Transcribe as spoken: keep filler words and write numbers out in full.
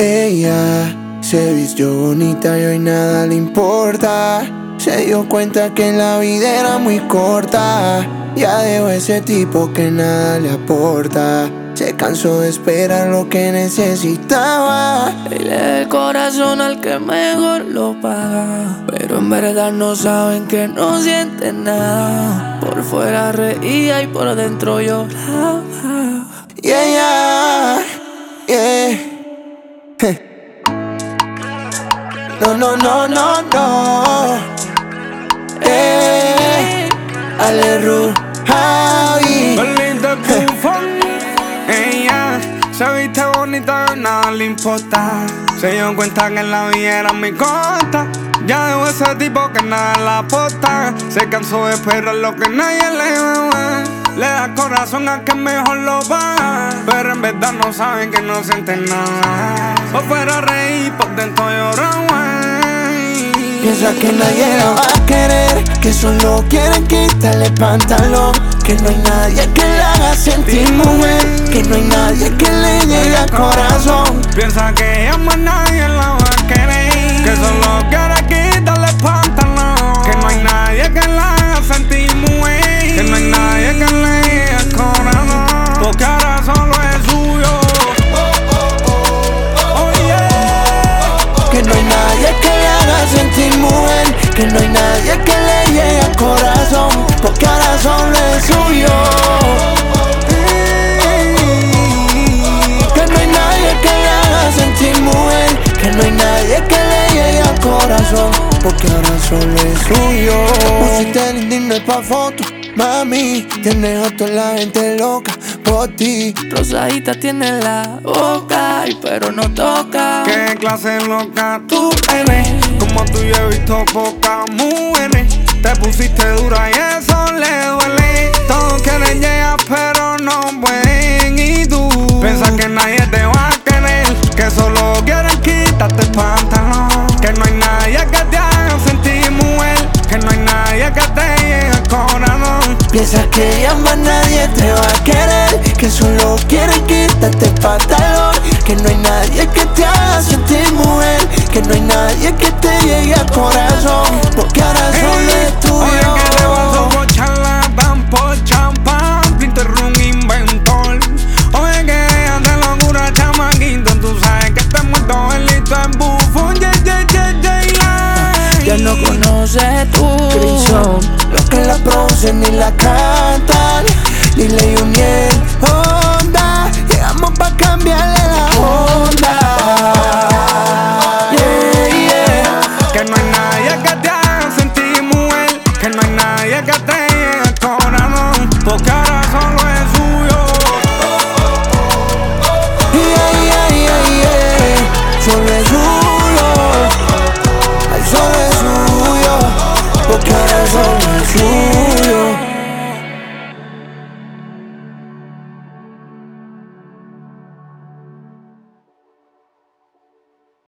Ella se vistió bonita y hoy nada le importa. Se dio cuenta que la vida era muy corta. Ya dejó ese tipo que nada le aporta. Se cansó de esperar lo que necesitaba. Y le da el corazón al que mejor lo paga, pero en verdad no saben que no sienten nada. Por fuera reía y por dentro lloraba. Y ella, yeah. No, no, no, no, no. Eh, Ale Ru, Javi. Bolita Cufón. Ella se viste bonita y nada le importa. Se dio cuenta que la vida era muy corta. Ya dejó ese tipo que nada la aporta. Se cansó de esperar lo que nadie le va. Le da corazón al que mejor lo va, pero en verdad no saben que no sienten nada. Por fuera reír, por dentro llorar. Piensa que nadie la va a querer, que solo quieren quitarle pantalón, que no hay nadie que la haga sentir mujer, que no hay nadie que le llegue al corazón. Piensa que ella más nadie la va a querer, que solo quiere quitarle pantalón, que no hay nadie que la haga sentir mujer, que no hay nadie que le llegue al corazón, porque ahora solo es suyo. Oh yeah. Que no hay nadie que le haga sentir mujer, que no hay nadie que le llegue al corazón, porque ahora solo es suyo. Que no hay nadie que le haga sentir mujer, que no hay nadie que le llegue al corazón, porque ahora solo es suyo. Pusiste el Tinder pa' foto, mami, tienes a toda la gente loca por ti. Rosadita tiene la boca, ay, pero no toca. ¿Qué clase loca tú eres? Como tú yo he visto pocas mujeres. Te pusiste dura y eso le duele. Todos quieren llegar pero no pueden. Y tú piensas que nadie te va a querer, que solo quieren quitarte el pantalón, que no hay nadie que te haga sentir mujer, que no hay nadie que te llegue al corazón. Piensas que ya más nadie te va a querer, que solo quieren quitarte el pantalón, que no hay nadie que te haga sentir mujer, que no hay nadie que te llegue al corazón, porque ahora solo es tuyo. Oye, que le vas a por charlatán, por champán, Pinter un inventor. Oye, que dejas de locura, chamaquito, tú sabes que te muerto el listo en bufón. Yeah, yeah, yeah, yeah, yeah. Ya no conoces tú Son los que la producen y la cantan, Lil y Uniel.